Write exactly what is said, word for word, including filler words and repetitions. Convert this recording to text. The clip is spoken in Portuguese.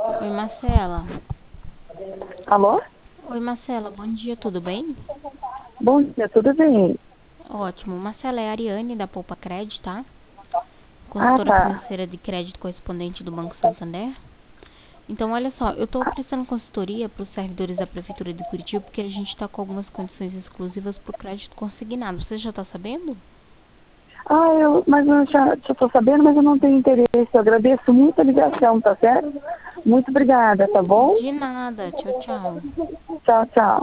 Oi, Marcela. Alô? Oi, Marcela, bom dia, tudo bem? Bom dia, tudo bem? Ótimo. Marcela, é a Ariane da Poupa Crédito, tá? Ah, Consultora tá. financeira de crédito correspondente do Banco Santander. Então, olha só, eu tô prestando consultoria para os servidores da Prefeitura de Curitiba porque a gente tá com algumas condições exclusivas para o crédito consignado. Você já tá sabendo? Ah, eu, mas eu já estou sabendo, mas eu não tenho interesse. Eu agradeço muito a ligação, tá certo? Muito obrigada, tá bom? De nada. Tchau, tchau. Tchau, tchau.